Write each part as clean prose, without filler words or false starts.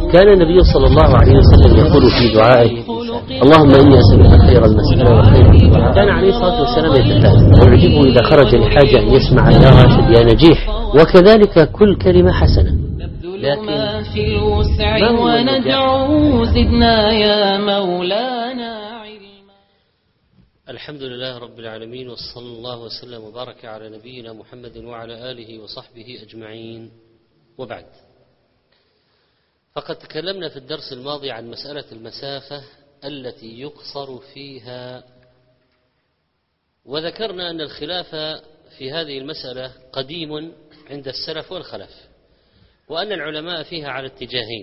كان النبي صلى الله عليه وسلم يقول في دعائه: اللهم إني أسألك خير المسألة وخير الدعاء. كان عليه الصلاة والسلام يتفائل ويعجبه إذا خرج لحاجة أن يسمع يا راشد يا نجيح، وكذلك كل كلمة حسنة. لكن ما في الوسع وندعو زدنا يا مولانا علما. الحمد لله رب العالمين، وصلى الله وسلم وبارك على نبينا محمد وعلى آله وصحبه أجمعين، وبعد. فقد تكلمنا في الدرس الماضي عن مسألة المسافة التي يقصر فيها، وذكرنا أن الخلاف في هذه المسألة قديم عند السلف والخلف، وأن العلماء فيها على اتجاهين: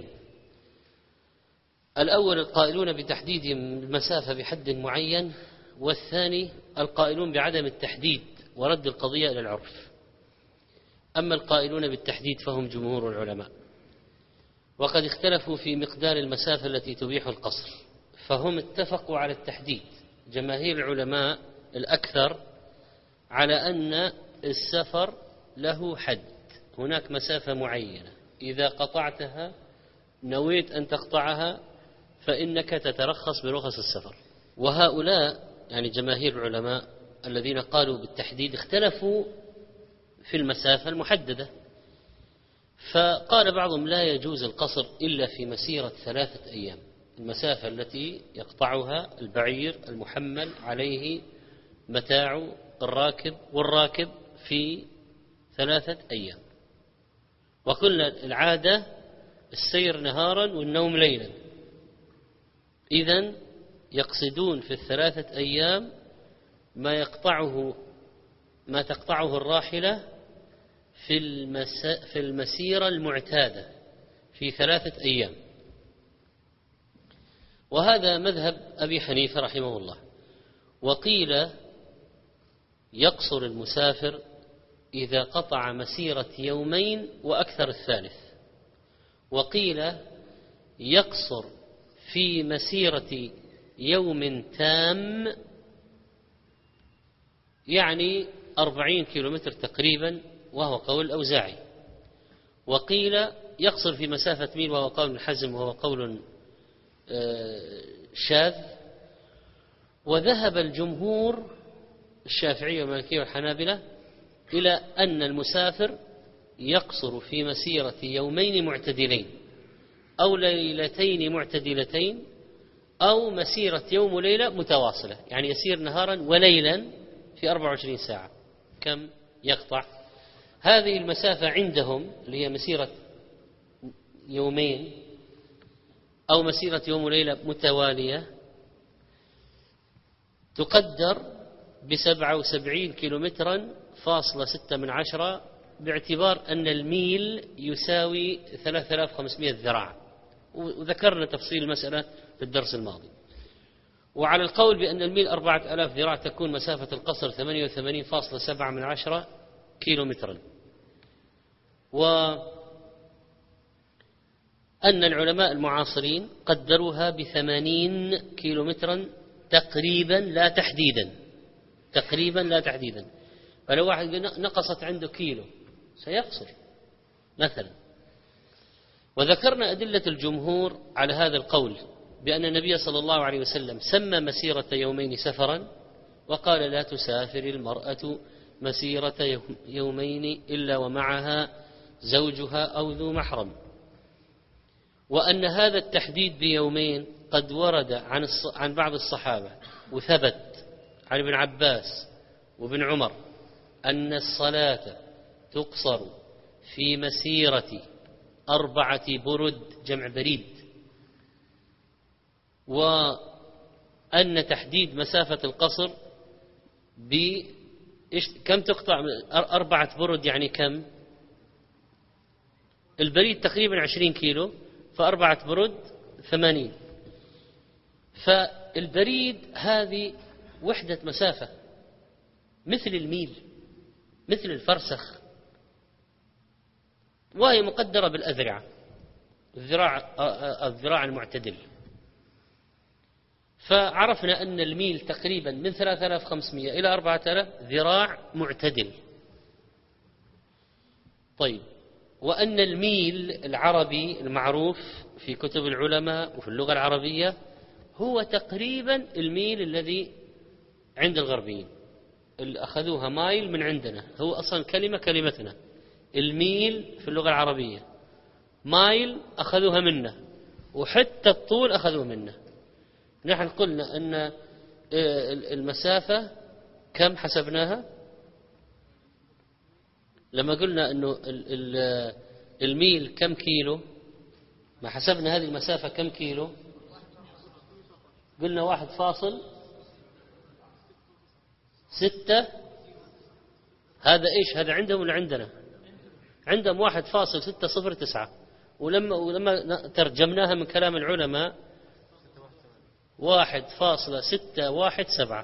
الأول القائلون بتحديد المسافة بحد معين، والثاني القائلون بعدم التحديد ورد القضية إلى العرف. أما القائلون بالتحديد فهم جمهور العلماء، وقد اختلفوا في مقدار المسافة التي تبيح القصر، فهم اتفقوا على التحديد. جماهير العلماء الأكثر على أن السفر له حد، هناك مسافة معينة إذا قطعتها نويت أن تقطعها فإنك تترخص برخص السفر. وهؤلاء يعني جماهير العلماء الذين قالوا بالتحديد اختلفوا في المسافة المحددة، فقال بعضهم لا يجوز القصر إلا في مسيرة 3 أيام، المسافة التي يقطعها البعير المحمل عليه متاع الراكب والراكب في 3 أيام. وقلنا العادة السير نهارا والنوم ليلا، إذن يقصدون في 3 أيام ما تقطعه الراحلة في المسيرة المعتادة في 3 أيام. وهذا مذهب أبي حنيفة رحمه الله. وقيل يقصر المسافر إذا قطع مسيرة 2 وأكثر الثالث، وقيل يقصر في مسيرة يوم تام، يعني 40 كيلومتر تقريبا، وهو قول الأوزاعي. وقيل يقصر في مسافة ميل، وهو قول الحزم، وهو قول شاذ. وذهب الجمهور الشافعية والمالكية والحنابلة إلى أن المسافر يقصر في مسيرة 2 معتدلين أو 2 ليلتين معتدلتين، أو مسيرة يوم وليلة متواصلة، يعني يسير نهارا وليلا في 24 ساعة. كم يقطع؟ هذه المسافة عندهم اللي هي مسيرة 2 أو مسيرة يوم وليلة متوالية تقدر ب77 كيلومترا فاصلة 6، باعتبار أن الميل يساوي 3500 ذراع، وذكرنا تفصيل المسألة في الدرس الماضي. وعلى القول بأن الميل 4000 ذراع تكون مسافة القصر 88.7 كيلومترا. وأن العلماء المعاصرين قدروها ب80 كيلومترا تقريبا لا تحديدا، فلو واحد نقصت عنده كيلو سيقصر مثلا. وذكرنا أدلة الجمهور على هذا القول بأن النبي صلى الله عليه وسلم سمى مسيرة 2 سفرا، وقال لا تسافر المرأة مسيرة 2 إلا ومعها زوجها أو ذو محرم. وأن هذا التحديد ب2 قد ورد عن بعض الصحابة، وثبت عن ابن عباس وابن عمر أن الصلاة تقصر في مسيرة 4 برد جمع بريد، وأن تحديد مسافة القصر كم تقطع 4 برد، يعني كم؟ البريد تقريبا 20 كيلو، ف4 برد 80. فالبريد هذه وحدة مسافة مثل الميل، مثل الفرسخ، وهي مقدرة بالأذرعة، الذراع المعتدل. فعرفنا أن الميل تقريبا من 3500 إلى 4000 ذراع معتدل. طيب، وأن الميل العربي المعروف في كتب العلماء وفي اللغة العربية هو تقريبا الميل الذي عند الغربيين، اللي أخذوها مايل من عندنا، هو أصلا كلمتنا. الميل في اللغة العربية مايل أخذوها منا، وحتى الطول أخذوه منا. نحن قلنا أن المسافة كم حسبناها؟ لما قلنا أنه الميل كم كيلو، ما حسبنا هذه المسافة كم كيلو، قلنا 1.6. هذا إيش؟ هذا عندهم ولا عندنا؟ عندهم 1.609، ولما ترجمناها من كلام العلماء 1.617.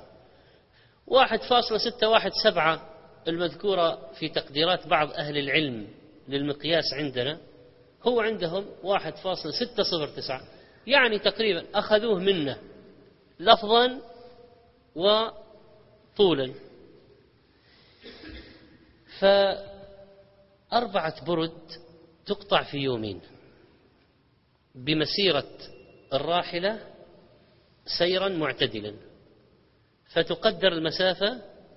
1.617 المذكورة في تقديرات بعض أهل العلم للمقياس عندنا، هو عندهم 1.609، يعني تقريبا أخذوه منا لفظا وطولا. ف4 برد تقطع في يومين بمسيرة الراحلة سيرا معتدلا، فتقدر المسافة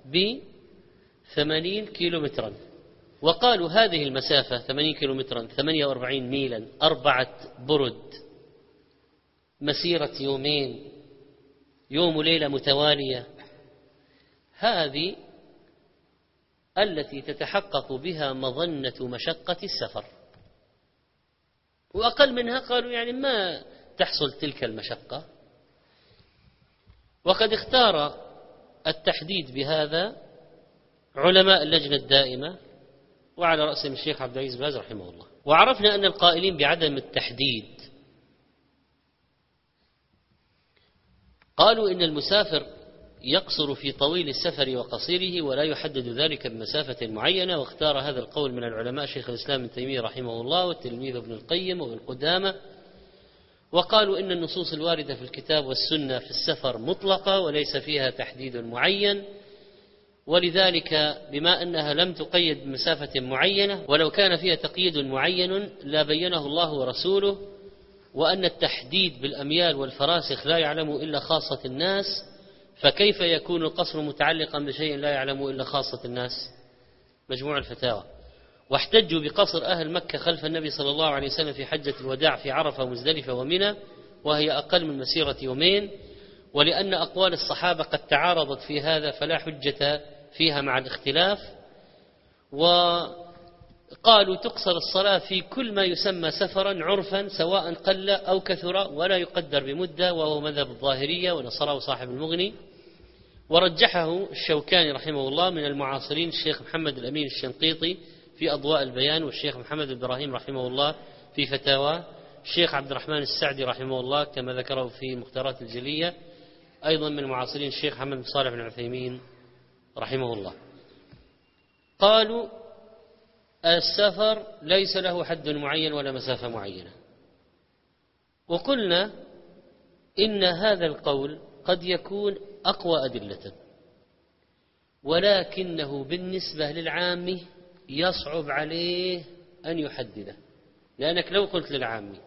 ب80 كيلومترا. وقالوا هذه المسافة 80 كيلومترا 48 ميلا 4 برد مسيرة يومين، يوم وليلة متوالية، هذه التي تتحقق بها مظنة مشقة السفر. وأقل منها قالوا يعني ما تحصل تلك المشقة. وقد اختار التحديد بهذا علماء اللجنة الدائمة، وعلى رأسهم الشيخ عبد العزيز باز رحمه الله. وعرفنا أن القائلين بعدم التحديد قالوا إن المسافر يقصر في طويل السفر وقصيره ولا يحدد ذلك بمسافة معينة. واختار هذا القول من العلماء شيخ الإسلام ابن تيمية رحمه الله والتلميذ ابن القيم وابن قدامة. وقالوا إن النصوص الواردة في الكتاب والسنة في السفر مطلقة وليس فيها تحديد معين، ولذلك بما أنها لم تقيد بمسافة معينة، ولو كان فيها تقييد معين لا بينه الله ورسوله، وأن التحديد بالأميال والفراسخ لا يعلم إلا خاصة الناس، فكيف يكون القصر متعلقا بشيء لا يعلم إلا خاصة الناس؟ مجموع الفتاوى. واحتجوا بقصر أهل مكة خلف النبي صلى الله عليه وسلم في حجة الوداع في عرفة ومزدلفة ومنى، وهي أقل من مسيرة يومين، ولأن أقوال الصحابة قد تعارضت في هذا فلا حجة فيها مع الاختلاف. وقالوا تقصر الصلاة في كل ما يسمى سفرا عرفا سواء قل أو كثر ولا يقدر بمدة، وهو مذهب الظاهرية ونصره صاحب المغني. ورجحه الشوكاني رحمه الله من المعاصرين الشيخ محمد الأمين الشنقيطي في أضواء البيان، والشيخ محمد إبراهيم رحمه الله في فتاوى، الشيخ عبد الرحمن السعدي رحمه الله كما ذكره في المختارات الجلية، أيضا من المعاصرين الشيخ محمد بن صالح بن عثيمين رحمه الله. قالوا السفر ليس له حد معين ولا مسافة معينة. وقلنا إن هذا القول قد يكون أقوى أدلة، ولكنه بالنسبة للعامي يصعب عليه أن يحدده، لأنك لو قلت للعامي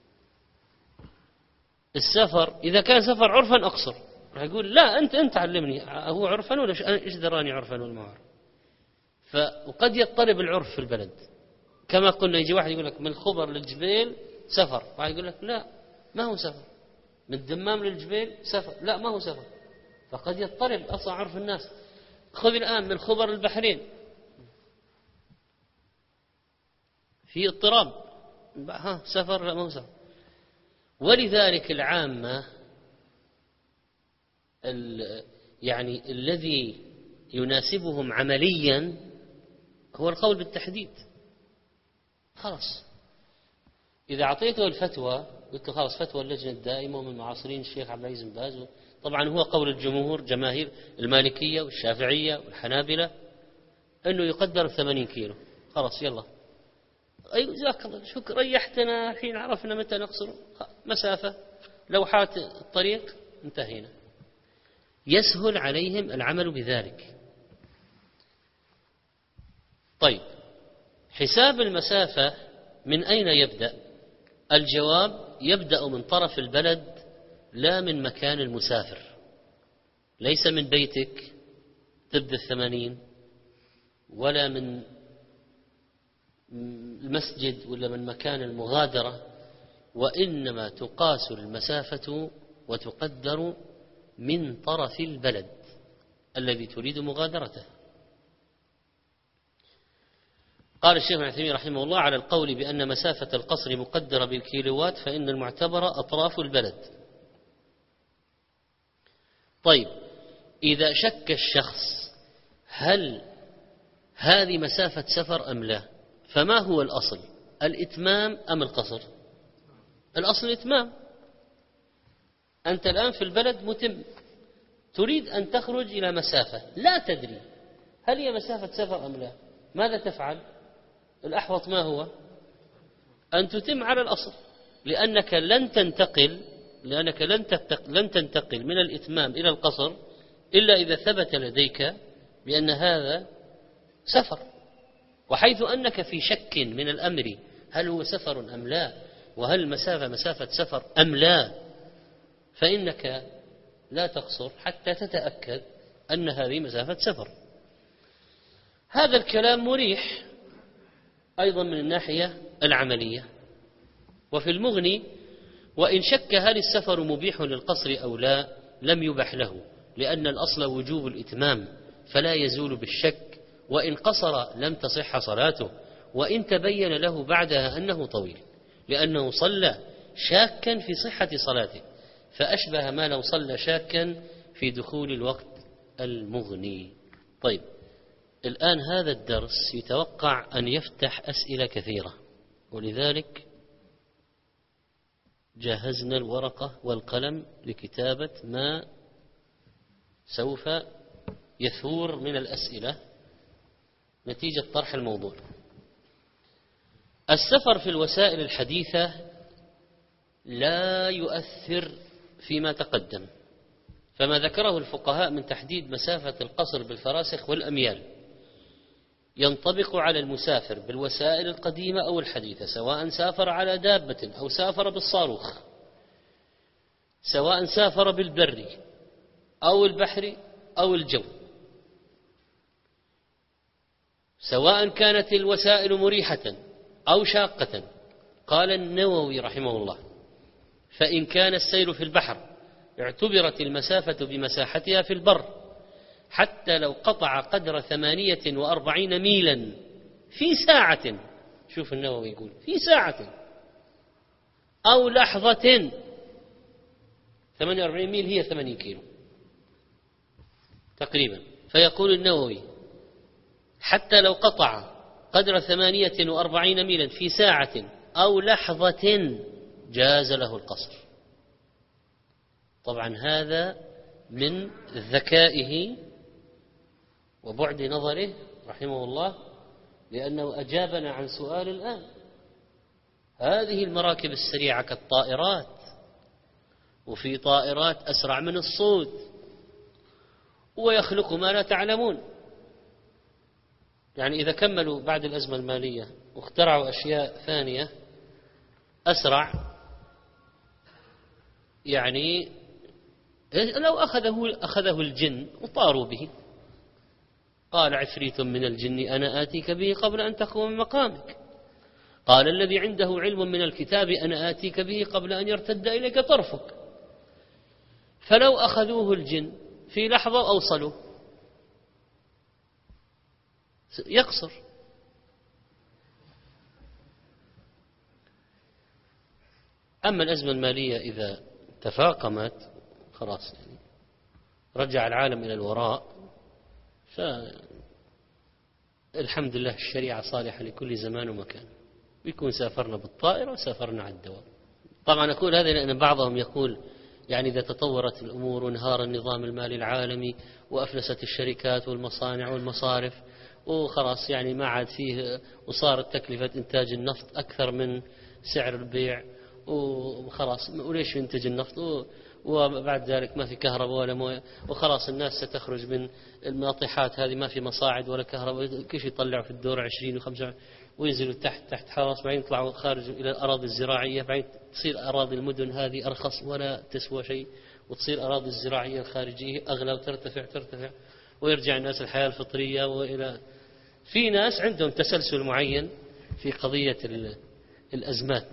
السفر إذا كان سفر عرفا أقصر، راح يقول لا أنت علمني هو عرفا ولا إيش دراني عرفا ولا ما عرف. وقد يضطرب العرف في البلد، كما قلنا يجي واحد يقول لك من الخبر للجبيل سفر، واحد يقول لك لا ما هو سفر، من الدمام للجبيل سفر، لا ما هو سفر، فقد يضطرب أصلا عرف الناس. خذ الآن من الخبر للبحرين في اضطراب، سفر لا ما هو سفر. ولذلك العامة يعني الذي يناسبهم عمليا هو القول بالتحديد. خلاص إذا أعطيته الفتوى قلت له خلاص فتوى اللجنة الدائمة ومن معاصرين الشيخ عبد العزيز بن باز، طبعا هو قول الجمهور جماهير المالكية والشافعية والحنابلة أنه يقدر 80 كيلو، خلاص يلا أيوة جزاك الله شكرا ريحتنا، الحين عرفنا متى نقصر مسافة لوحات الطريق انتهينا. يسهل عليهم العمل بذلك. طيب حساب المسافة من أين يبدأ؟ الجواب: يبدأ من طرف البلد لا من مكان المسافر، ليس من بيتك تبدأ 80 ولا من المسجد ولا من مكان المغادرة، وإنما تقاس المسافة وتقدر من طرف البلد الذي تريد مغادرته. قال الشيخ ابن عثيمين رحمه الله: على القول بأن مسافة القصر مقدرة بالكيلوات فإن المعتبر أطراف البلد. طيب، إذا شك الشخص هل هذه مسافة سفر أم لا، فما هو الأصل؟ الإتمام أم القصر؟ الأصل الإتمام. أنت الآن في البلد متم، تريد أن تخرج إلى مسافة لا تدري هل هي مسافة سفر أم لا، ماذا تفعل؟ الأحوط ما هو؟ أن تتم على الأصل، لأنك لن تنتقل من الإتمام إلى القصر إلا إذا ثبت لديك بأن هذا سفر. وحيث أنك في شك من الأمر هل هو سفر أم لا، وهل المسافة مسافة سفر أم لا، فإنك لا تقصر حتى تتأكد أن هذه مسافة سفر. هذا الكلام مريح أيضا من الناحية العملية. وفي المغني: وإن شك هل السفر مبيح للقصر أو لا لم يبح له، لأن الأصل وجوب الإتمام فلا يزول بالشك، وإن قصر لم تصح صلاته، وإن تبين له بعدها أنه طويل، لأنه صلى شاكا في صحة صلاته، فأشبه ما لو صلى شاكا في دخول الوقت المغني. طيب، الآن هذا الدرس يتوقع أن يفتح أسئلة كثيرة، ولذلك جهزنا الورقة والقلم لكتابة ما سوف يثور من الأسئلة نتيجة طرح الموضوع. السفر في الوسائل الحديثة لا يؤثر فيما تقدم، فما ذكره الفقهاء من تحديد مسافة القصر بالفراسخ والأميال ينطبق على المسافر بالوسائل القديمة أو الحديثة، سواء سافر على دابة أو سافر بالصاروخ، سواء سافر بالبر أو البحر أو الجو، سواء كانت الوسائل مريحة أو شاقة. قال النووي رحمه الله: فإن كان السير في البحر اعتبرت المسافة بمساحتها في البر، حتى لو قطع قدر 48 ميلا في ساعة. شوف النووي يقول في ساعة أو لحظة. 48 ميل هي 80 كيلو تقريبا. فيقول النووي: حتى لو قطع قدر 48 ميلا في ساعة أو لحظة جاز له القصر. طبعا هذا من ذكائه وبعد نظره رحمه الله، لأنه أجابنا عن سؤال الآن. هذه المراكب السريعة كالطائرات، وفي طائرات أسرع من الصوت، ويخلق ما لا تعلمون. يعني إذا كملوا بعد الأزمة المالية واخترعوا أشياء ثانية أسرع، يعني لو أخذه الجن وطاروا به، قال عفريت من الجن أنا آتيك به قبل أن تقوم من مقامك، قال الذي عنده علم من الكتاب أنا آتيك به قبل أن يرتد إليك طرفك. فلو أخذوه الجن في لحظة أوصلوا يقصر. أما الأزمة المالية إذا تفاقمت خلاص، يعني رجع العالم إلى الوراء، فالحمد لله الشريعة صالحة لكل زمان ومكان، بيكون سافرنا بالطائرة وسافرنا على الدوام. طبعا أقول هذا لأن بعضهم يقول يعني إذا تطورت الأمور وانهار النظام المالي العالمي وأفلست الشركات والمصانع والمصارف وخلاص، يعني ما عاد فيه، وصارت تكلفة إنتاج النفط أكثر من سعر البيع، وخلاص وليش ينتج النفط، وبعد ذلك ما في كهرباء ولا مويه، وخلاص الناس ستخرج من الناطحات هذه، ما في مصاعد ولا كهرباء، كيف يطلعوا في الدور 20 و25، وينزلوا تحت حرس، بعدين يطلعوا خارج إلى الأراضي الزراعية، بعدين تصير أراضي المدن هذه أرخص ولا تسوى شيء، وتصير أراضي الزراعية الخارجية أغلى وترتفع، ويرجع الناس الحياة الفطرية. وإلى في ناس عندهم تسلسل معين في قضية الأزمات،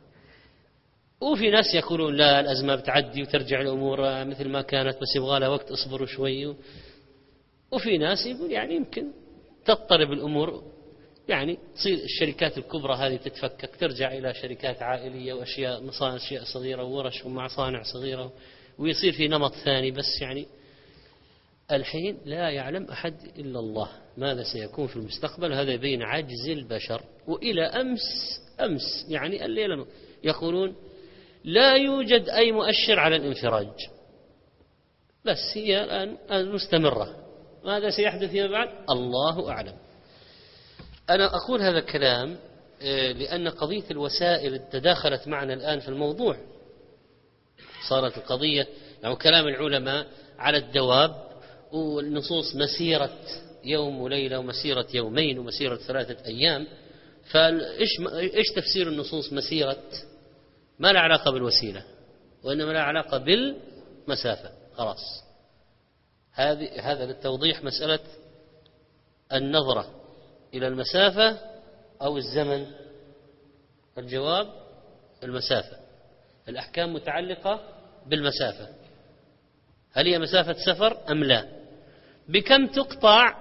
وفي ناس يقولون لا، الأزمة بتعدي وترجع الأمور مثل ما كانت، بس يبغى لها وقت، اصبروا شوي. وفي ناس يقول يعني يمكن تضطرب الأمور، يعني تصير الشركات الكبرى هذه تتفكك، ترجع إلى شركات عائلية وأشياء مصانع أشياء صغيرة وورش ومصانع صغيرة، ويصير في نمط ثاني. بس يعني الحين لا يعلم أحد إلا الله ماذا سيكون في المستقبل، هذا يبين عجز البشر. وإلى أمس يعني الليلة يقولون لا يوجد أي مؤشر على الانفراج، بس هي الآن مستمرة. ماذا سيحدث فيما بعد الله أعلم. أنا أقول هذا الكلام لأن قضية الوسائل تداخلت معنا الآن في الموضوع. صارت القضية يعني كلام العلماء على الدواب، والنصوص مسيرة يوم وليلة ومسيرة يومين ومسيرة 3 أيام. فإيش تفسير النصوص مسيرة؟ ما له علاقة بالوسيلة، وإنما له علاقة بالمسافة. خلاص، هذا للتوضيح مسألة النظرة إلى المسافة أو الزمن. الجواب المسافة. الأحكام متعلقة بالمسافة، هل هي مسافة سفر أم لا؟ بكم تقطع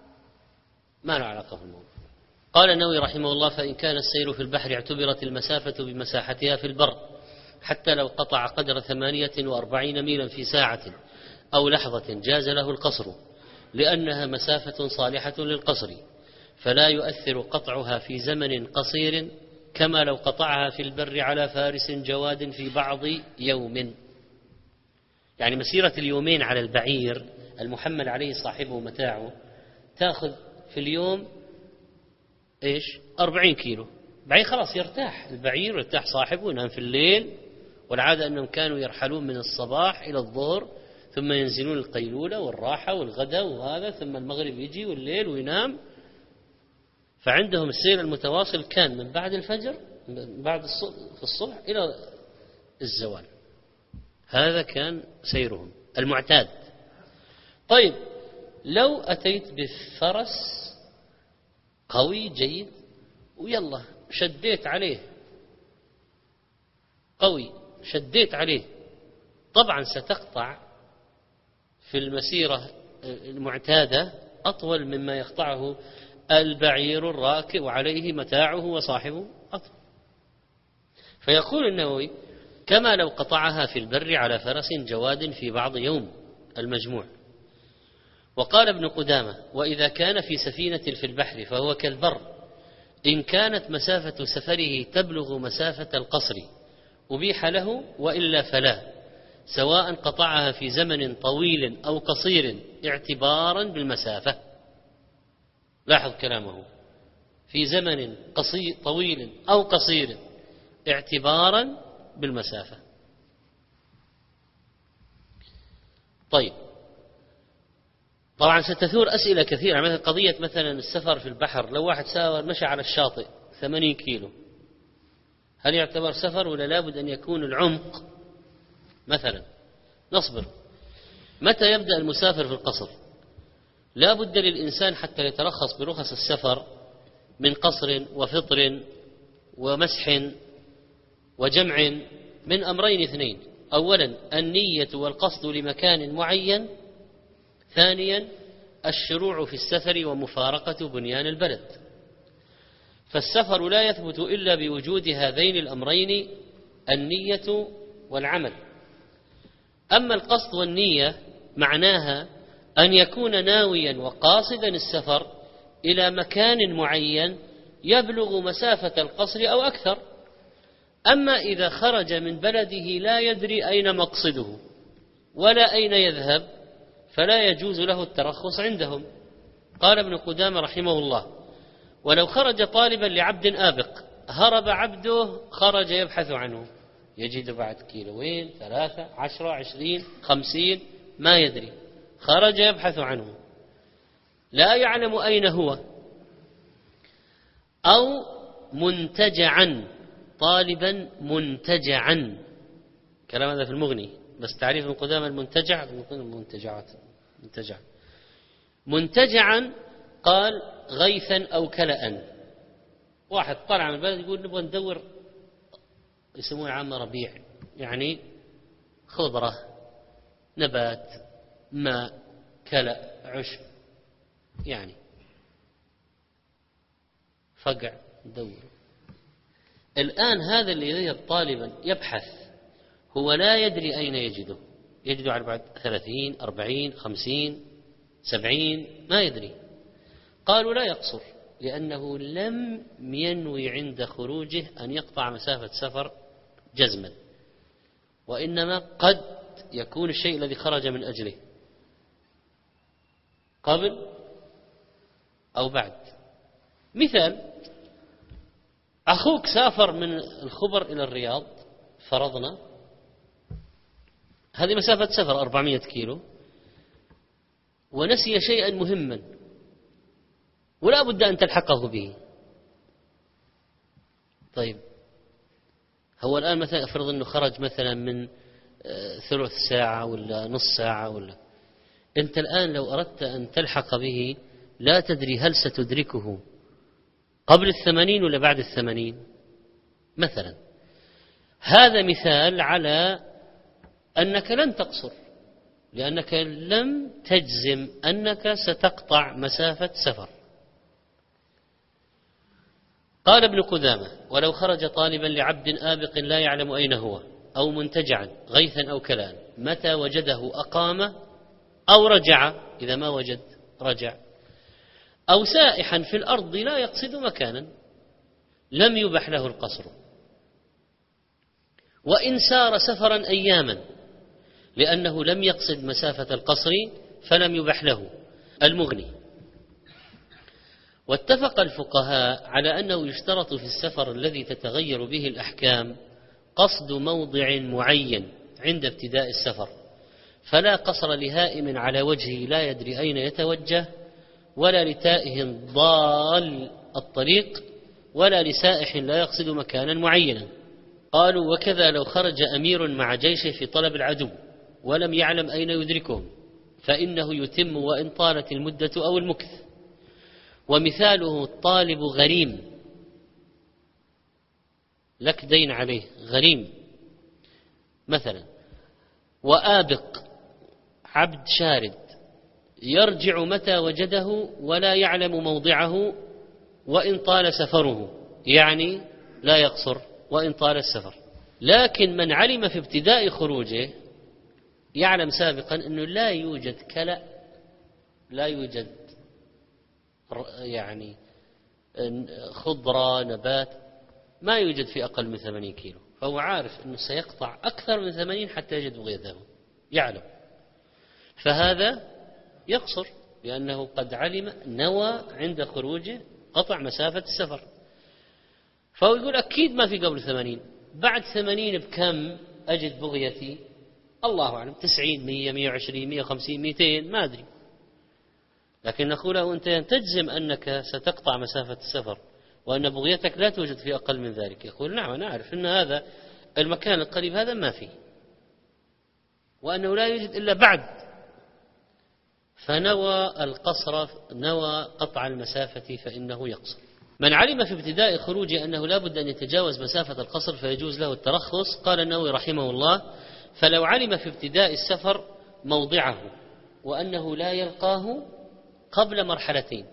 ما له علاقة بالموضوع. قال النووي رحمه الله: فإن كان السير في البحر اعتبرت المسافة بمساحتها في البر، حتى لو قطع قدر 48 ميلا في ساعة أو لحظة جاز له القصر، لأنها مسافة صالحة للقصر، فلا يؤثر قطعها في زمن قصير كما لو قطعها في البر على فارس جواد في بعض يوم. يعني مسيرة اليومين على البعير المحمل عليه صاحبه متاعه تأخذ في اليوم 40 كيلو، بعدين خلاص يرتاح البعير ويرتاح صاحبه وينام في الليل. والعادة أنهم كانوا يرحلون من الصباح إلى الظهر، ثم ينزلون القيلولة والراحة والغداء وهذا، ثم المغرب يجي والليل وينام. فعندهم السير المتواصل كان من بعد الفجر، بعد في الصبح إلى الزوال. هذا كان سيرهم المعتاد. طيب، لو أتيت بفرس قوي جيد ويلا شديت عليه قوي، شديت عليه، طبعا ستقطع في المسيرة المعتادة أطول مما يقطعه البعير الراكب وعليه متاعه وصاحبه أطول. فيقول النووي: كما لو قطعها في البر على فرس جواد في بعض يوم المجموع. وقال ابن قدامة: وإذا كان في سفينة في البحر فهو كالبر، إن كانت مسافة سفره تبلغ مسافة القصر أبيح له، وإلا فلا، سواء قطعها في زمن طويل أو قصير اعتبارا بالمسافة. لاحظ كلامه: في زمن طويل أو قصير اعتبارا بالمسافة. طيب، طبعا ستثور أسئلة كثيرة، مثل قضية مثلا السفر في البحر. لو واحد سافر مشى على الشاطئ 80 كيلو، هل يعتبر سفر ولا لابد أن يكون العمق؟ مثلا نصبر، متى يبدأ المسافر في القصر؟ لا بد للإنسان حتى يترخص برخص السفر من قصر وفطر ومسح وجمع من أمرين اثنين: أولا النية والقصد لمكان معين، ثانيا الشروع في السفر ومفارقة بنيان البلد. فالسفر لا يثبت إلا بوجود هذين الأمرين، النية والعمل. أما القصد والنية معناها أن يكون ناويا وقاصدا السفر إلى مكان معين يبلغ مسافة القصر أو أكثر. أما إذا خرج من بلده لا يدري أين مقصده ولا أين يذهب، فلا يجوز له الترخص عندهم. قال ابن قدامة رحمه الله: ولو خرج طالبا لعبد آبق، هرب عبده، خرج يبحث عنه، يجد بعد كيلوين 3 10 20 50 ما يدري، خرج يبحث عنه لا يعلم أين هو. أو منتجعا، طالبا منتجعا. كلام هذا في المغني، بس تعريف ابن قدامة المنتجع منتجعا قال غيثا أو كلأ. واحد طلع من البلد يقول نبغى ندور، يسموه عامة ربيع، يعني خضرة، نبات، ماء، كلأ، عشب، يعني فقع ندور. الآن هذا اللي يذهب طالبا يبحث، هو لا يدري أين يجده على بعد 30 40 50 70، ما يدري. قالوا لا يقصر، لأنه لم ينوي عند خروجه أن يقطع مسافة سفر جزما، وإنما قد يكون الشيء الذي خرج من أجله قبل أو بعد. مثال: أخوك سافر من الخبر إلى الرياض، فرضنا هذه مسافة سفر 400 كيلو، ونسي شيئا مهما ولا بد أن تلحقه به. طيب هو الآن مثلا أفرض أنه خرج مثلا من ثلث ساعة ولا نص ساعة، ولا أنت الآن لو أردت أن تلحق به لا تدري هل ستدركه قبل 80 ولا بعد 80 مثلا. هذا مثال على أنك لن تقصر، لأنك لم تجزم أنك ستقطع مسافة سفر. قال ابن قدامة: ولو خرج طالبا لعبد آبق لا يعلم أين هو، أو منتجعا غيثا أو كلان، متى وجده أقام أو رجع، إذا ما وجد رجع، أو سائحا في الأرض لا يقصد مكانا، لم يبح له القصر، وإن سار سفرا أياما لأنه لم يقصد مسافة القصر فلم يبح له. المغني. واتفق الفقهاء على أنه يشترط في السفر الذي تتغير به الأحكام قصد موضع معين عند ابتداء السفر، فلا قصر لهائم على وجهه لا يدري أين يتوجه، ولا لتائه ضال الطريق، ولا لسائح لا يقصد مكانا معينا. قالوا: وكذا لو خرج أمير مع جيشه في طلب العدو ولم يعلم أين يدركهم فإنه يتم وإن طالت المدة أو المكث. ومثاله: الطالب غريم، لك دين عليه، غريم مثلا، وآبق عبد شارد، يرجع متى وجده ولا يعلم موضعه وإن طال سفره، يعني لا يقصر وإن طال السفر. لكن من علم في ابتداء خروجه يعلم سابقا أنه لا يوجد كلأ، لا يوجد يعني خضرة نبات، ما يوجد في أقل من 80 كيلو، فهو عارف أنه سيقطع أكثر من 80 حتى يجد بغيته، يعلم، فهذا يقصر لأنه قد علم، نوى عند خروجه قطع مسافة السفر. فهو يقول أكيد ما في قبل 80، بعد 80 بكم أجد بغيتي؟ الله أعلم، 90 100 120 150 200 ما أدري. لكن نقول له أنت تجزم أنك ستقطع مسافة السفر وأن بغيتك لا توجد في أقل من ذلك. يقول نعم أنا أعرف أن هذا المكان القريب هذا ما فيه، وأنه لا يوجد إلا بعد، فنوى القصر، نوى قطع المسافة فإنه يقصر. من علم في ابتداء خروجه أنه لا بد أن يتجاوز مسافة القصر فيجوز له الترخص. قال النووي رحمه الله: فلو علم في ابتداء السفر موضعه وأنه لا يلقاه قبل مرحلتين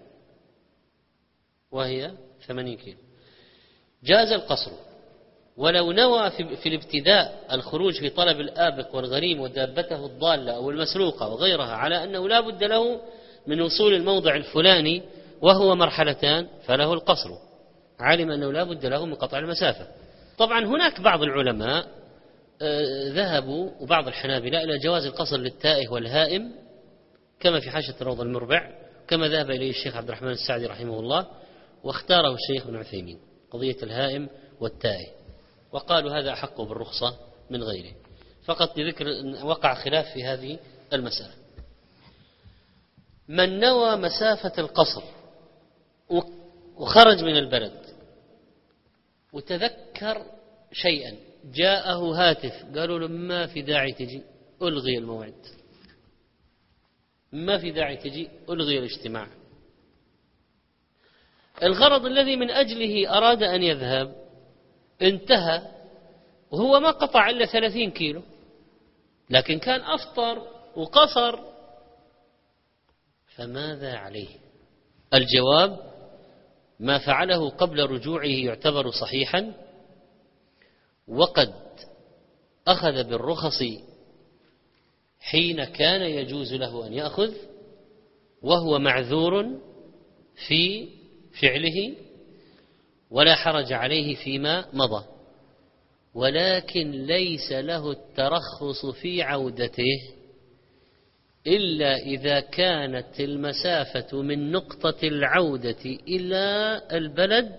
وهي 80 كيلو جاز القصر. ولو نوى في الابتداء الخروج في طلب الآبق والغريم ودابته الضالة أو المسروقة وغيرها على أنه لا بد له من وصول الموضع الفلاني وهو مرحلتان فله القصر، علم أنه لا بد له من قطع المسافة. طبعا هناك بعض العلماء ذهبوا وبعض الحنابلة إلى جواز القصر للتائه والهائم كما في حاشية روض المربع، كما ذهب إليه الشيخ عبد الرحمن السعدي رحمه الله، واختاره الشيخ ابن عثيمين قضية الهائم والتائه، وقالوا هذا أحق بالرخصة من غيره، فقط لذكر وقع خلاف في هذه المسألة. من نوى مسافة القصر وخرج من البلد وتذكر شيئا، جاءه هاتف قالوا له ما في داعي تجي، ألغي الموعد، ما في داعي تجي، ألغي الاجتماع. الغرض الذي من أجله أراد أن يذهب انتهى، وهو ما قطع إلا 30 كيلو، لكن كان أفطر وقصر، فماذا عليه؟ الجواب: ما فعله قبل رجوعه يعتبر صحيحا، وقد أخذ بالرخص حين كان يجوز له أن يأخذ، وهو معذور في فعله ولا حرج عليه فيما مضى، ولكن ليس له الترخص في عودته إلا إذا كانت المسافة من نقطة العودة إلى البلد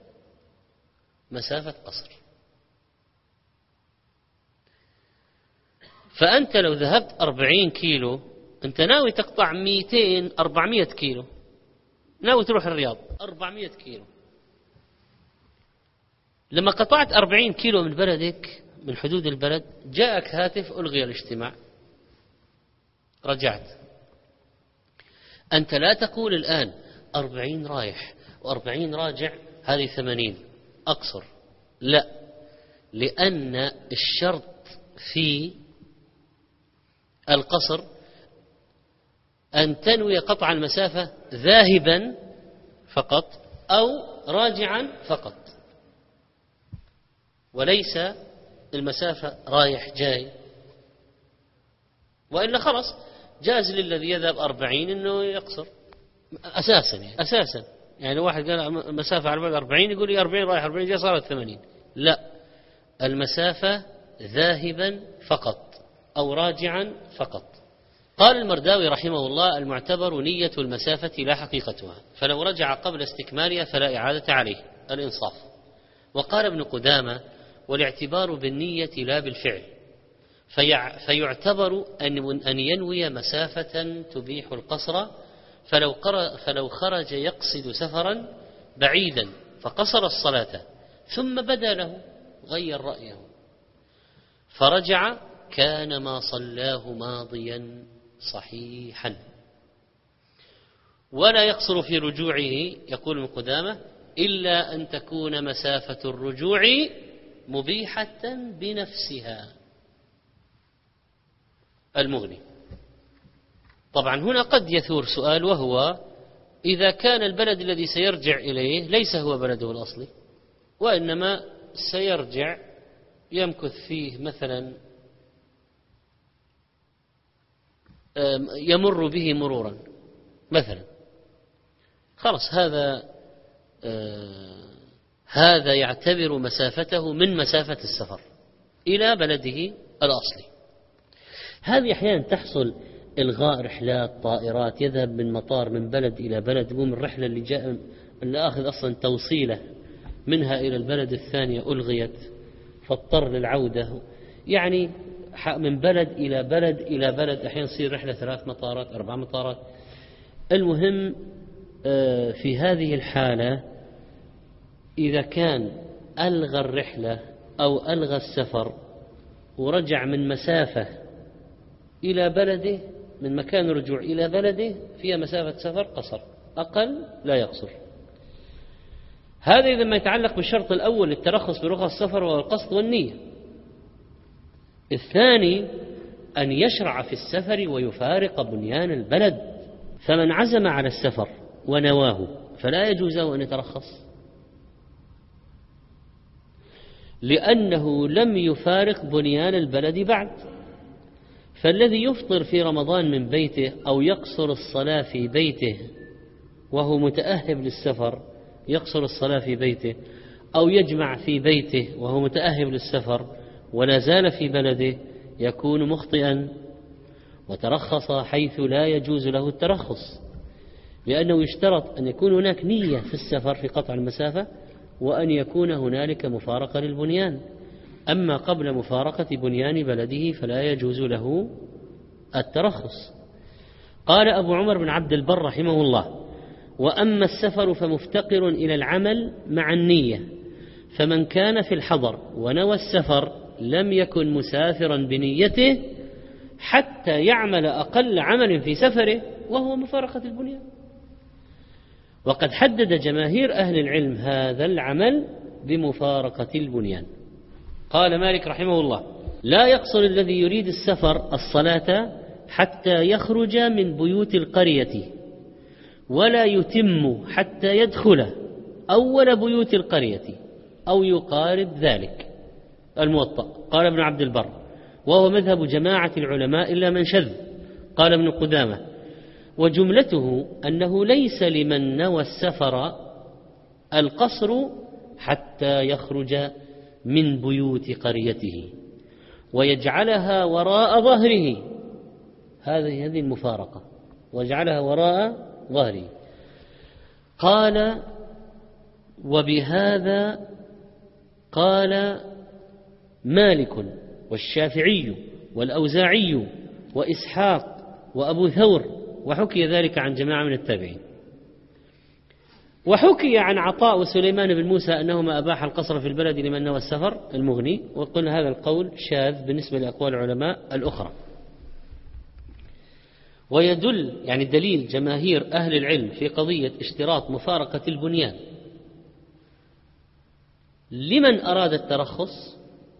مسافة قصر. فأنت لو ذهبت 40 كيلو، أنت ناوي تقطع 200-400 كيلو، ناوي تروح الرياض 400 كيلو، لما قطعت 40 كيلو من بلدك، من حدود البلد، جاءك هاتف ألغي الاجتماع، رجعت. أنت لا تقول الآن 40 رايح و40 راجع هذه 80 أقصر، لا، لأن الشرط في القصر أن تنوي قطع المسافة ذاهبا فقط أو راجعا فقط، وليس المسافة رايح جاي، وإلا خلص جاز للذي يذهب 40 أنه يقصر أساسا يعني واحد قال مسافة على بعد 40 يقول لي 40 رايح 40 جاي صارت 80، لا، المسافة ذاهبا فقط أو راجعا فقط. قال المرداوي رحمه الله: المعتبر نية المسافة لا حقيقتها، فلو رجع قبل استكمالها فلا إعادة عليه، الإنصاف. وقال ابن قدامة: والاعتبار بالنية لا بالفعل، فيعتبر أن ينوي مسافة تبيح القصر، فلو خرج يقصد سفرا بعيدا فقصر الصلاة ثم بدا له غير رأيه فرجع، كان ما صلاه ماضيا صحيحا، ولا يقصر في رجوعه. يقول ابن قدامة: إلا أن تكون مسافة الرجوع مبيحة بنفسها. المغني. طبعا هنا قد يثور سؤال، وهو: إذا كان البلد الذي سيرجع إليه ليس هو بلده الأصلي، وإنما سيرجع يمكث فيه مثلا يمر به مرورا مثلا، خلاص هذا يعتبر مسافته من مسافة السفر إلى بلده الأصلي. هذه أحيانا تحصل إلغاء رحلات طائرات، يذهب من مطار من بلد إلى بلد، يقوم الرحلة اللي أخذ أصلا توصيله منها إلى البلد الثانية ألغيت، فاضطر للعودة، يعني من بلد إلى بلد إلى بلد، أحيانا تصير رحلة 3 مطارات 4 مطارات. المهم في هذه الحالة إذا كان ألغى الرحلة أو ألغى السفر ورجع من مسافة إلى بلده، من مكان الرجوع إلى بلده فيها مسافة سفر قصر، أقل لا يقصر. هذا إذا ما يتعلق بالشرط الأول للترخص برخص السفر والقصد والنية. الثاني أن يشرع في السفر ويفارق بنيان البلد، فمن عزم على السفر ونواه فلا يجوز له أن يترخص، لأنه لم يفارق بنيان البلد بعد. فالذي يفطر في رمضان من بيته أو يقصر الصلاة في بيته وهو متأهب للسفر، يقصر الصلاة في بيته، أو يجمع في بيته وهو متأهب للسفر ولا زال في بلده، يكون مخطئا وترخص حيث لا يجوز له الترخص، لأنه يشترط أن يكون هناك نية في السفر في قطع المسافة، وأن يكون هنالك مفارقة للبنيان. أما قبل مفارقة بنيان بلده فلا يجوز له الترخص. قال أبو عمر بن عبد البر رحمه الله: وأما السفر فمفتقر إلى العمل مع النية، فمن كان في الحضر ونوى السفر لم يكن مسافرا بنيته حتى يعمل أقل عمل في سفره وهو مفارقة البنيان. وقد حدد جماهير أهل العلم هذا العمل بمفارقة البنيان. قال مالك رحمه الله: لا يقصر الذي يريد السفر الصلاة حتى يخرج من بيوت القرية، ولا يتم حتى يدخل أول بيوت القرية أو يقارب ذلك. الموطأ. قال ابن عبد البر: وهو مذهب جماعة العلماء إلا من شذ. قال ابن قدامة: وجملته أنه ليس لمن نوى السفر القصر حتى يخرج من بيوت قريته ويجعلها وراء ظهره. هذه المفارقة، ويجعلها وراء ظهره. قال: وبهذا قال مالك والشافعي والأوزاعي وإسحاق وأبو ثور، وحكي ذلك عن جماعة من التابعين. وحكي عن عطاء وسليمان بن موسى أنهما أباح القصر في البلد لمن نوى السفر المغني، وقلنا هذا القول شاذ بالنسبة لأقوال العلماء الأخرى. ويدل يعني دليل جماهير أهل العلم في قضية اشتراط مفارقة البنيان لمن أراد الترخص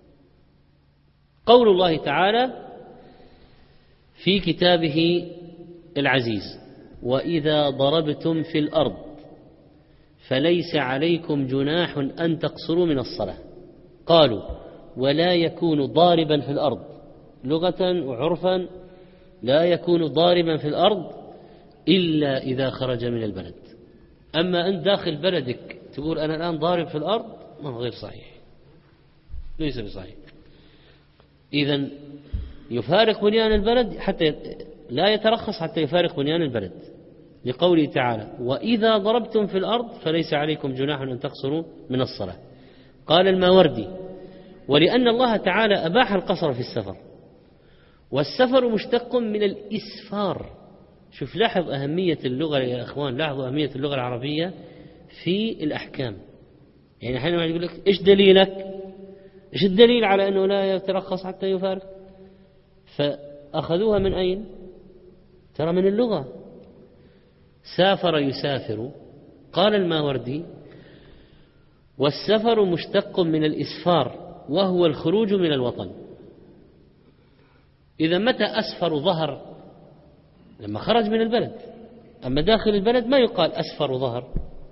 قول الله تعالى في كتابه العزيز: وإذا ضربتم في الأرض فليس عليكم جناح أن تقصروا من الصلاة. قالوا: ولا يكون ضاربا في الأرض لغة وعرفا، لا يكون ضاربا في الأرض إلا إذا خرج من البلد. أما أنت داخل بلدك تقول أنا الآن ضارب في الأرض، ما هو غير صحيح، ليس بصحيح. إذن يفارق بنيان البلد حتى لا يترخص حتى يفارق بنيان البلد، لقوله تعالى: وإذا ضربتم في الأرض فليس عليكم جناح أن تقصروا من الصلاة. قال الماوردي: ولأن الله تعالى أباح القصر في السفر، والسفر مشتق من الإسفار. شوف، لاحظ أهمية اللغة يا أخوان، لاحظوا أهمية اللغة العربية في الأحكام. يعني حينما يقول لك إيش دليلك، إيش الدليل على أنه لا يترخص حتى يفارق، فأخذوها من أين؟ ترى من اللغة. سافر يسافر. قال الماوردي: والسفر مشتق من الإسفار وهو الخروج من الوطن. إذا متى أسفر ظهر؟ لما خرج من البلد. أما داخل البلد ما يقال أسفر ظهر.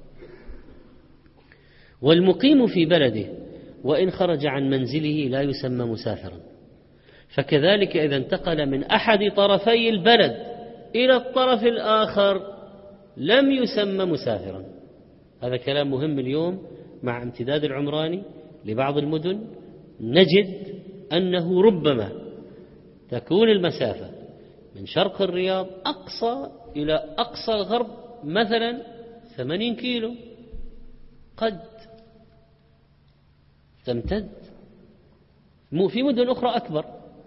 والمقيم في بلده وإن خرج عن منزله لا يسمى مسافرا. فكذلك إذا انتقل من أحد طرفي البلد إلى الطرف الآخر لم يسمى مسافرا. هذا كلام مهم اليوم مع امتداد العمراني لبعض المدن. نجد أنه ربما تكون المسافة من شرق الرياض أقصى إلى أقصى الغرب مثلا 80 كيلو، قد تمتد في مدن أخرى أكبر،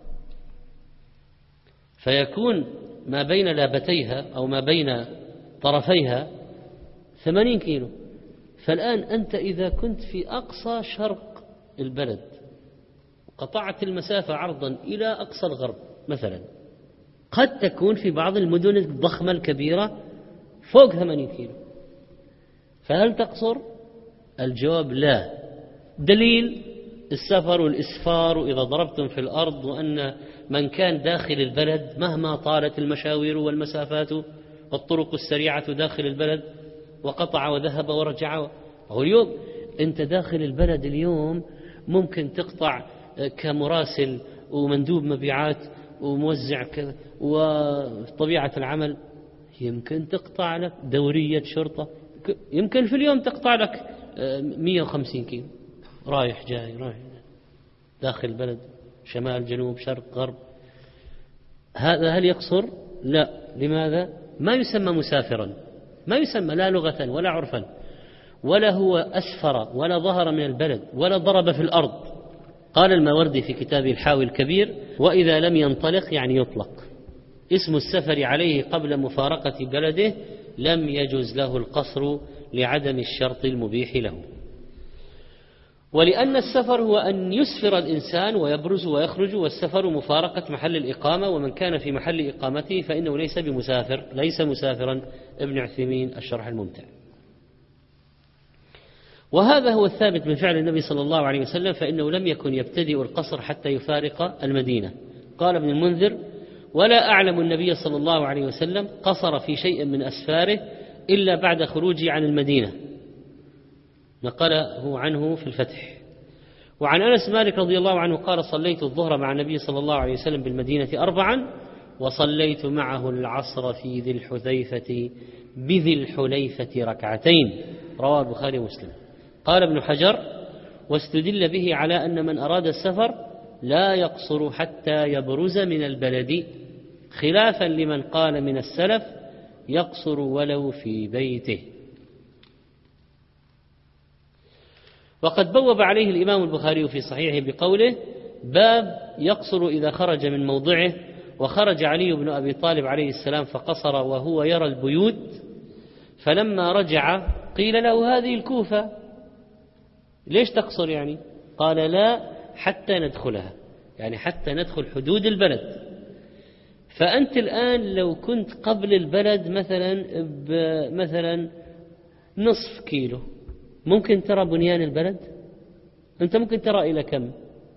فيكون ما بين لابتيها أو ما بين طرفيها 80 كيلو. فالآن أنت إذا كنت في أقصى شرق البلد قطعت المسافة عرضا إلى أقصى الغرب مثلا، قد تكون في بعض المدن الضخمة الكبيرة فوق 80 كيلو، فهل تقصر؟ الجواب لا. دليل السفر والإسفار وإذا ضربتم في الأرض، وأن من كان داخل البلد مهما طالت المشاوير والمسافات والطرق السريعة داخل البلد وقطع وذهب ورجع. هو اليوم أنت داخل البلد اليوم ممكن تقطع كمراسل ومندوب مبيعات وموزع كذا، وطبيعة العمل يمكن تقطع لك دورية شرطة، يمكن في اليوم تقطع لك 150 كيلو رايح جاي داخل البلد، شمال جنوب شرق غرب. هذا هل يقصر؟ لا. لماذا؟ ما يسمى مسافرا، ما يسمى لا لغة ولا عرفا، ولا هو أسفر ولا ظهر من البلد ولا ضرب في الأرض. قال الماوردي في كتابه الحاوي الكبير: وإذا لم ينطلق يعني يطلق. اسم السفر عليه قبل مفارقة بلده لم يجز له القصر لعدم الشرط المبيح له. ولأن السفر هو أن يسفر الإنسان ويبرز ويخرج، والسفر مفارقة محل الإقامة، ومن كان في محل إقامته فإنه ليس بمسافر، ليس مسافرا. ابن عثيمين الشرح الممتع. وهذا هو الثابت من فعل النبي صلى الله عليه وسلم، فإنه لم يكن يبتدئ القصر حتى يفارق المدينة. قال ابن المنذر: ولا أعلم النبي صلى الله عليه وسلم قصر في شيء من أسفاره إلا بعد خروجه عن المدينة، نقله عنه في الفتح. وعن أنس مالك رضي الله عنه قال: صليت الظهر مع النبي صلى الله عليه وسلم بالمدينة 4، وصليت معه العصر في بذي الحليفة 2 رواه البخاري ومسلم. قال ابن حجر: واستدل به على أن من أراد السفر لا يقصر حتى يبرز من البلد، خلافا لمن قال من السلف يقصر ولو في بيته. وقد بوب عليه الإمام البخاري في صحيحه بقوله: باب يقصر إذا خرج من موضعه. وخرج علي بن أبي طالب عليه السلام فقصر وهو يرى البيوت، فلما رجع قيل له: هذه الكوفة، ليش تقصر يعني؟ قال: لا، حتى ندخلها، يعني حتى ندخل حدود البلد. فأنت الآن لو كنت قبل البلد مثلا نصف كيلو، ممكن ترى بنيان البلد؟ أنت ممكن ترى إلى كم؟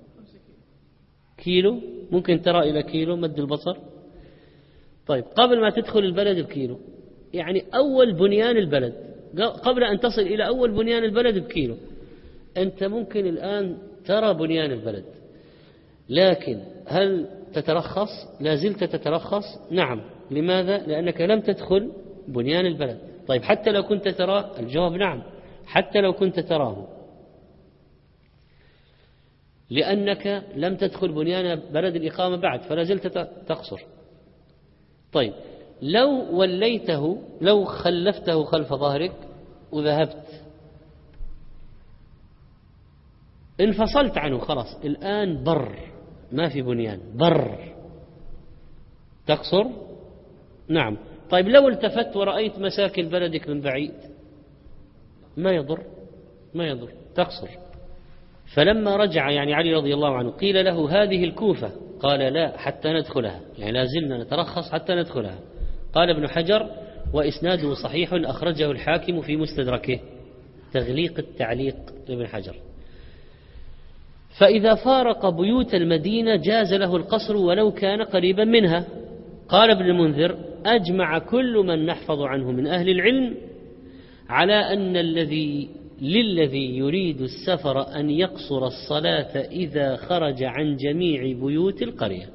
كيلو، ممكن ترى إلى كيلو مد البصر. طيب قبل ما تدخل البلد بكيلو، يعني أول بنيان البلد، قبل أن تصل إلى أول بنيان البلد بكيلو، أنت ممكن الآن ترى بنيان البلد. لكن هل تترخص؟ لا زلت تترخص؟ نعم. لماذا؟ لأنك لم تدخل بنيان البلد. طيب حتى لو كنت تراه؟ الجواب نعم، حتى لو كنت تراه، لأنك لم تدخل بنيان بلد الإقامة بعد، فلا زلت تقصر. طيب لو خلفته خلف ظهرك وذهبت، انفصلت عنه خلاص، الآن ما في بنيان، تقصر؟ نعم. طيب لو التفت ورأيت مساكن بلدك من بعيد، ما يضر، تقصر. فلما رجع يعني علي رضي الله عنه قيل له: هذه الكوفة، قال: لا، حتى ندخلها، يعني لا زلنا نترخص حتى ندخلها. قال ابن حجر: وإسناده صحيح، أخرجه الحاكم في مستدركه. تغليق التعليق لابن حجر. فإذا فارق بيوت المدينة جاز له القصر ولو كان قريبا منها. قال ابن المنذر: أجمع كل من نحفظ عنه من أهل العلم على أن للذي يريد السفر أن يقصر الصلاة إذا خرج عن جميع بيوت القرية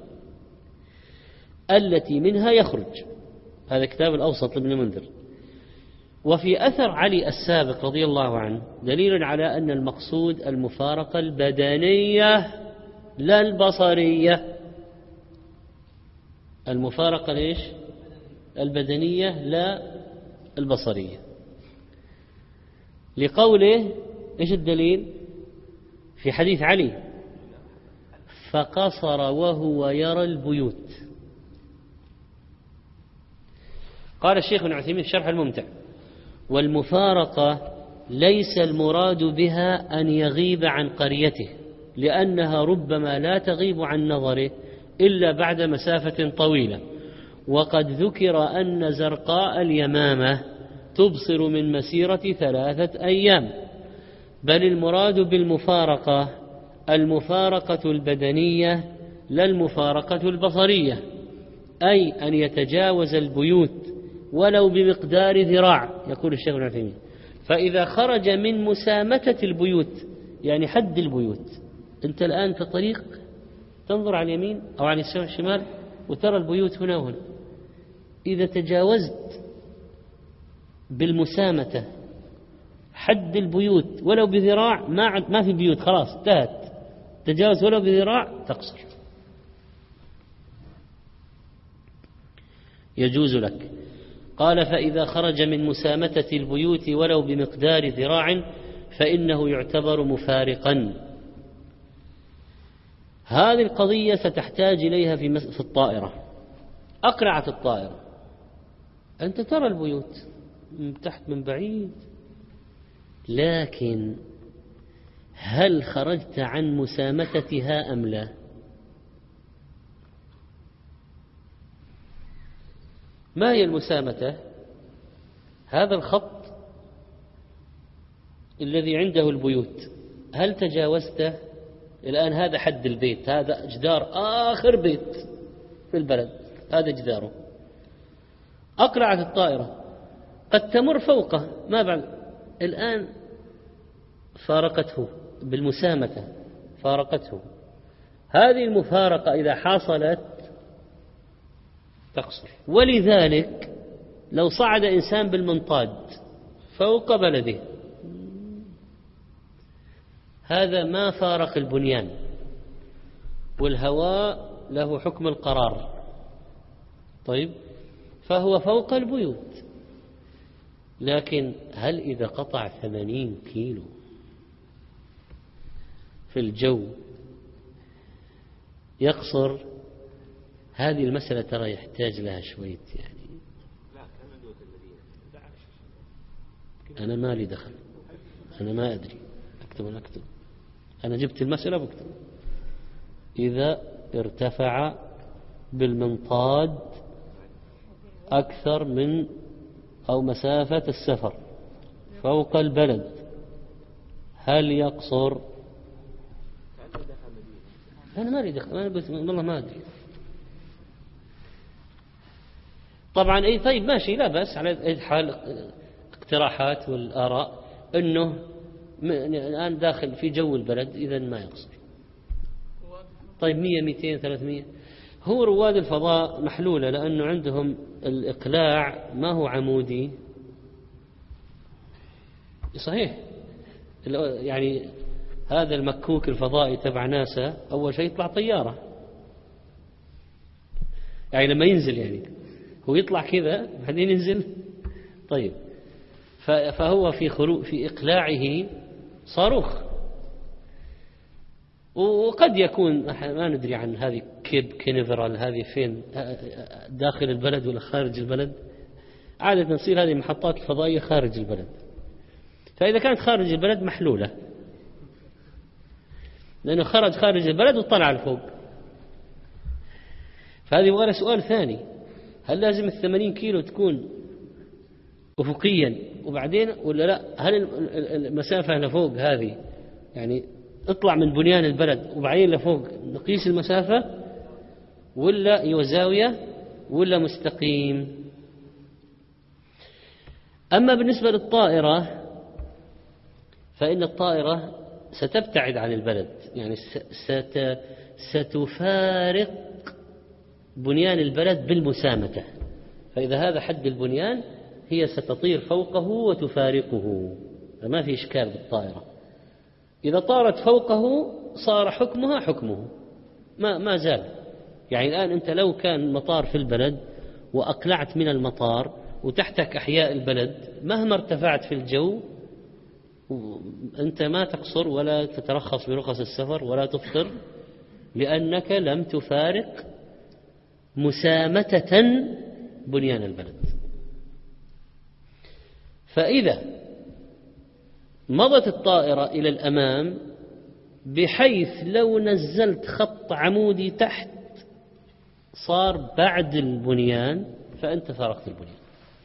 التي منها يخرج. هذا كتاب الأوسط لابن المنذر. وفي أثر علي السابق رضي الله عنه دليل على أن المقصود المفارقة البدنية لا البصرية. المفارقة ليش؟ البدنية لا البصرية. لقوله إيش الدليل؟ في حديث علي: فقصر وهو يرى البيوت. قال الشيخ ابن عثيمين في شرح الممتع: والمفارقة ليس المراد بها أن يغيب عن قريته، لأنها ربما لا تغيب عن نظره إلا بعد مسافة طويلة. وقد ذكر أن زرقاء اليمامة تبصر من مسيرة 3 أيام. بل المراد بالمفارقة المفارقة البدنية لا المفارقة البصرية، أي أن يتجاوز البيوت ولو بمقدار ذراع. يقول الشيخ ابن عثيمين: فإذا خرج من مسامتة البيوت، يعني حد البيوت، أنت الآن في طريق تنظر على اليمين أو على الشمال وترى البيوت هنا وهنا، إذا تجاوزت بالمسامتة حد البيوت ولو بذراع، ما في بيوت، خلاص انتهت، تجاوز ولو بذراع، تقصر. يجوز لك. قال: فإذا خرج من مسامتة البيوت ولو بمقدار ذراع فإنه يعتبر مفارقا. هذه القضية ستحتاج إليها في الطائرة. أقرعت الطائرة، أنت ترى البيوت من تحت من بعيد، لكن هل خرجت عن مسامتها أم لا؟ ما هي المسامتة؟ هذا الخط الذي عنده البيوت، هل تجاوزته؟ الآن هذا حد البيت، هذا جدار آخر بيت في البلد، هذا جداره، أقلعت الطائرة، قد تمر فوقه ما بعد، الآن فارقته بالمسامة، فارقته. هذه المفارقة إذا حصلت تقصر. ولذلك لو صعد إنسان بالمنطاد فوق بلده، هذا ما فارق البنيان، والهواء له حكم القرار، طيب، فهو فوق البيوت. لكن هل إذا قطع 80 كيلو في الجو يقصر؟ هذه المسألة ترى يحتاج لها شوية يعني. أنا ما لي دخل، أنا ما أدري، أكتب أنا جبت المسألة بكتب. إذا ارتفع بالمنطاد أكثر من أو مسافة السفر فوق البلد هل يقصر؟ أنا ما لي دخل، أنا والله ما أدري. طبعا أي طيب ماشي، لا بأس على أي حال. اقتراحات والآراء أنه الآن داخل في جو البلد إذا ما يقصر. طيب 100 200 300. هو رواد الفضاء محلولة لأنه عندهم الإقلاع ما هو عمودي صحيح. يعني هذا المكوك الفضائي تبع ناسا أول شيء يطلع طيارة، يعني لما ينزل يعني هو يطلع كذا بعدين ينزل. طيب فهو في إقلاعه صاروخ. وقد يكون ما ندري عن هذه كيب كينيفرال هذه فين، داخل البلد ولا خارج البلد. عادة تصير هذه المحطات الفضائية خارج البلد، فإذا كانت خارج البلد محلولة لأنه خرج خارج البلد وطلع لفوق. فهذه يبغى سؤال ثاني، هل لازم 80 كيلو تكون أفقيا وبعدين ولا لا؟ هل المسافة لفوق هذه يعني اطلع من بنيان البلد وبعدين لفوق نقيس المسافة، ولا يزاوية ولا مستقيم؟ أما بالنسبة للطائرة فإن الطائرة ستبتعد عن البلد، يعني ستفارق بنيان البلد بالمسامة. فإذا هذا حد البنيان هي ستطير فوقه وتفارقه، فما في إشكال بالطائرة. إذا طارت فوقه صار حكمها حكمه ما زال. يعني الآن أنت لو كان مطار في البلد وأقلعت من المطار وتحتك أحياء البلد، مهما ارتفعت في الجو أنت ما تقصر ولا تترخص برخص السفر ولا تفطر، لأنك لم تفارق مسامتة بنيان البلد. فإذا مضت الطائرة إلى الأمام بحيث لو نزلت خط عمودي تحت صار بعد البنيان فأنت فارقت البنيان.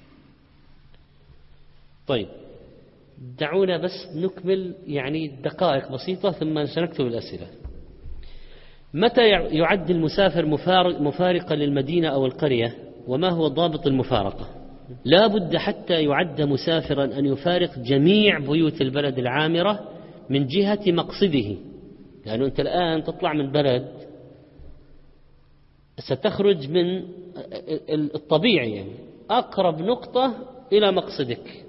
طيب دعونا بس نكمل يعني دقائق بسيطة ثم سنكتب الأسئلة. متى يعد المسافر مفارقا للمدينة أو القرية؟ وما هو ضابط المفارقة؟ لا بد حتى يعد مسافرا أن يفارق جميع بيوت البلد العامرة من جهة مقصده. يعني أنت الآن تطلع من بلد ستخرج من الطبيعي يعني أقرب نقطة إلى مقصدك.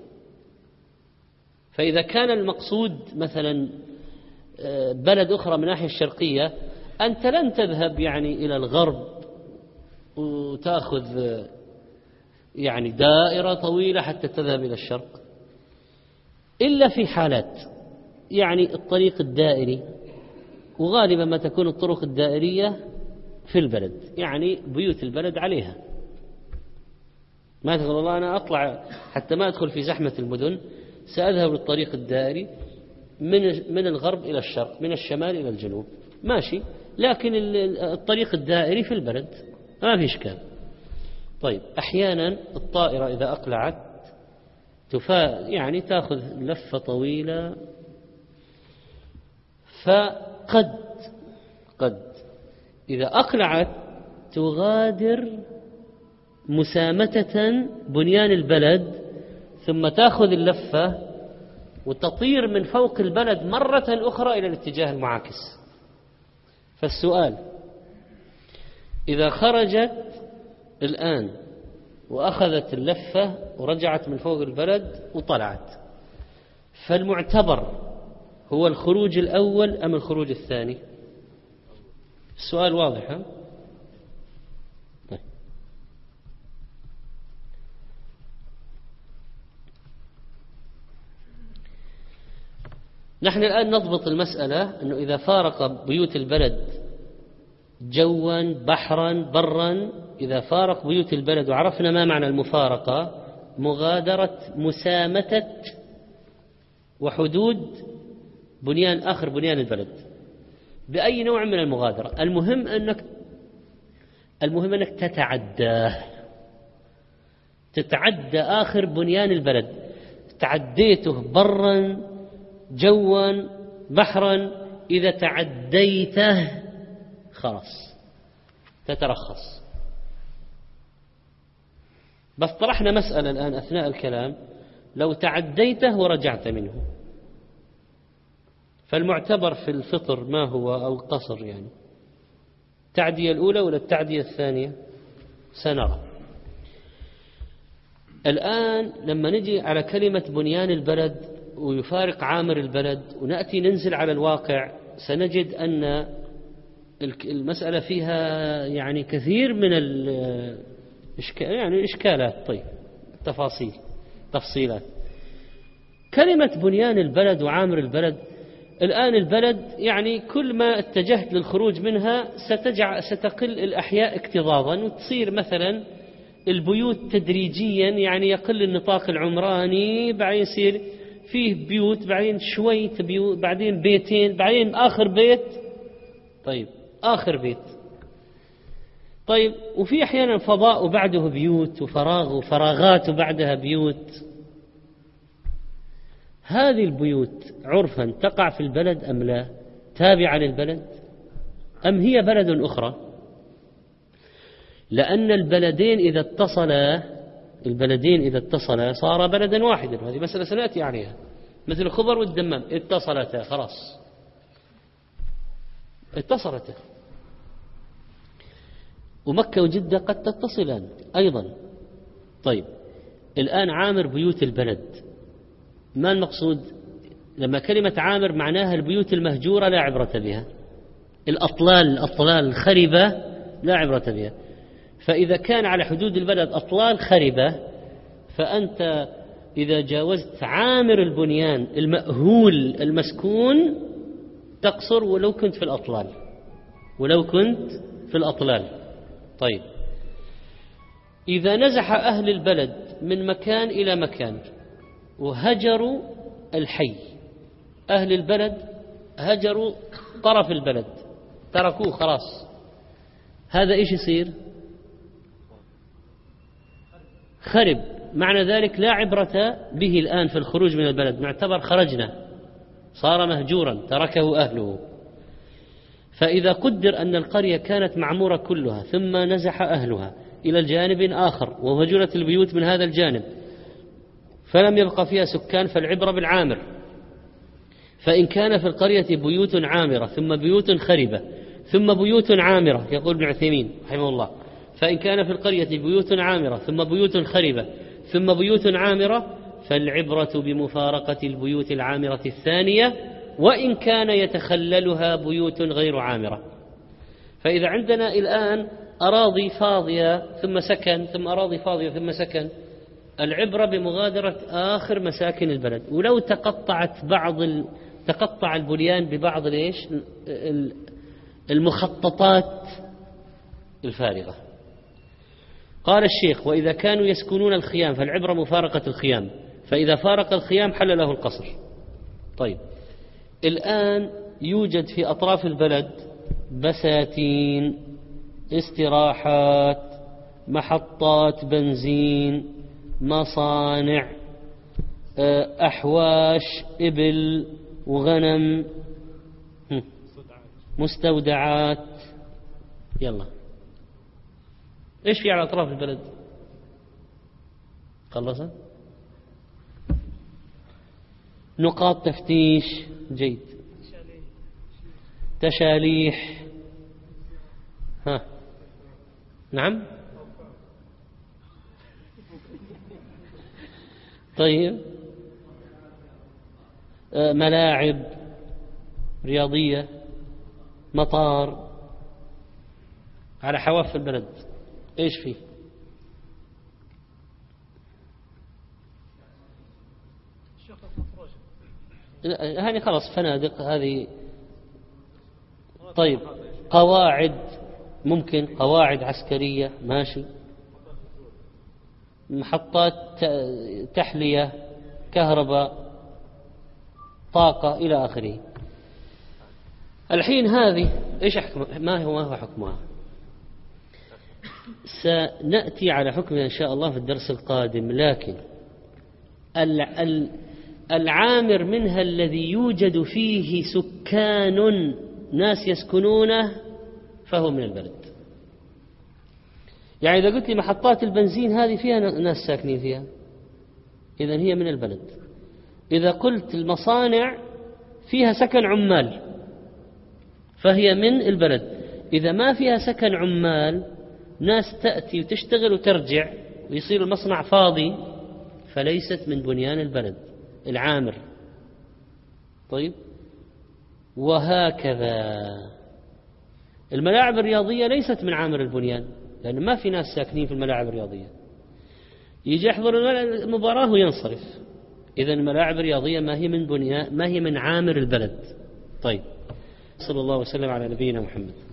فإذا كان المقصود مثلا بلد أخرى من الناحية الشرقية، أنت لن تذهب يعني إلى الغرب وتأخذ يعني دائرة طويلة حتى تذهب إلى الشرق، إلا في حالات يعني الطريق الدائري، وغالبا ما تكون الطرق الدائرية في البلد، يعني بيوت البلد عليها. ما تقول والله أنا أطلع حتى ما أدخل في زحمة المدن سأذهب للطريق الدائري من الغرب إلى الشرق، من الشمال إلى الجنوب، ماشي، لكن الطريق الدائري في البلد ما في إشكال. طيب أحيانا الطائرة إذا أقلعت يعني تأخذ لفة طويلة، فقد إذا أقلعت تغادر مسامتة بنيان البلد، ثم تأخذ اللفة وتطير من فوق البلد مرة أخرى إلى الاتجاه المعاكس. فالسؤال: إذا خرجت الآن وأخذت اللفة ورجعت من فوق البلد وطلعت، فالمعتبر هو الخروج الأول أم الخروج الثاني؟ السؤال واضح ها؟ طيب. نحن الآن نضبط المسألة أنه إذا فارق بيوت البلد جوا بحرا برا، إذا فارق بيوت البلد، وعرفنا ما معنى المفارقة: مغادرة مسامتة وحدود بنيان آخر بنيان البلد بأي نوع من المغادرة. المهم أنك تتعدى آخر بنيان البلد، تعديته برا جوا بحرا، إذا تعديته خلاص تترخص. بس طرحنا مسألة الآن أثناء الكلام: لو تعديته ورجعت منه، فالمعتبر في الفطر ما هو أو القصر؟ يعني التعدية الأولى ولا التعدية الثانية؟ سنرى. الآن لما نجي على كلمة بنيان البلد ويفارق عامر البلد ونأتي ننزل على الواقع، سنجد أن المسألة فيها يعني كثير من الإشكالات. طيب، تفصيلات. كلمة بنيان البلد وعامر البلد، الآن البلد يعني كل ما اتجهت للخروج منها ستقل الأحياء اكتظاظا، وتصير مثلا البيوت تدريجيا، يعني يقل النطاق العمراني، بعدين يصير فيه بيوت، بعدين شوية بيوت، بعدين بيتين، بعدين آخر بيت. طيب آخر بيت. طيب وفي أحيانا فضاء وبعده بيوت، وفراغ وفراغات وبعدها بيوت. هذه البيوت عرفا تقع في البلد أم لا؟ تابعة للبلد أم هي بلد أخرى؟ لأن البلدين إذا اتصلا صار بلدا واحدا، وهذه مسألة سنأتي عليها، مثل الخبر والدمام اتصلتا، خلاص اتصلتا. ومكة وجدة قد تتصلان أيضا. طيب الآن عامر بيوت البلد، ما المقصود؟ لما كلمة عامر معناها البيوت المهجورة لا عبرة بها، الأطلال الخربة لا عبرة بها. فإذا كان على حدود البلد أطلال خربة، فأنت إذا جاوزت عامر البنيان المأهول المسكون تقصر ولو كنت في الأطلال. طيب إذا نزح أهل البلد من مكان إلى مكان وهجروا الحي، أهل البلد هجروا طرف البلد، تركوه خلاص، هذا إيش يصير؟ خرب. معنى ذلك لا عبرة به الآن في الخروج من البلد، معتبر خرجنا، صار مهجورا تركه أهله. فإذا قدر أن القرية كانت معمورة كلها ثم نزح أهلها إلى الجانب آخر وهجرت البيوت من هذا الجانب فلم يبقى فيها سكان، فالعبرة بالعامر. فإن كان في القرية بيوت عامرة ثم بيوت خربة ثم بيوت عامرة، يقول ابن عثيمين رحمه الله، فإن كان في القرية بيوت عامرة ثم بيوت خربة ثم بيوت عامرة، فالعبرة بمفارقة البيوت العامرة الثانية وإن كان يتخللها بيوت غير عامرة. فإذا عندنا الآن أراضي فاضية ثم سكن، ثم أراضي فاضية ثم سكن، العبرة بمغادرة آخر مساكن البلد. ولو تقطع البنيان ببعض المخططات الفارغة. قال الشيخ: وإذا كانوا يسكنون الخيام فالعبرة مفارقة الخيام، فإذا فارق الخيام حل له القصر. طيب، الآن يوجد في أطراف البلد بساتين، استراحات، محطات بنزين، مصانع، أحواش إبل وغنم، مستودعات. يلا، إيش في على أطراف البلد؟ خلصت؟ نقاط تفتيش، جيد، تشاليح، ها، نعم، طيب، ملاعب رياضية، مطار، على حواف البلد إيش فيه؟ هذه خلاص فنادق هذه. طيب، قواعد، ممكن قواعد عسكرية، ماشي، محطات تحلية، كهرباء، طاقة، إلى آخره. الحين هذه إيش حكم؟ ما هو حكمها؟ سنأتي على حكمها إن شاء الله في الدرس القادم، لكن العامر منها الذي يوجد فيه سكان ناس يسكنونه فهو من البلد. يعني إذا قلت لي محطات البنزين هذه فيها ناس ساكنين فيها، إذن هي من البلد. إذا قلت المصانع فيها سكن عمال فهي من البلد. إذا ما فيها سكن عمال، ناس تأتي وتشتغل وترجع ويصير المصنع فاضي، فليست من بنيان البلد العامر. طيب، وهكذا الملاعب الرياضية ليست من عامر البنيان، لأن ما في ناس ساكنين في الملاعب الرياضية، يجي يحضر المباراة وينصرف. إذن الملاعب الرياضية ما هي من عامر البلد. طيب، صلى الله وسلم على نبينا محمد.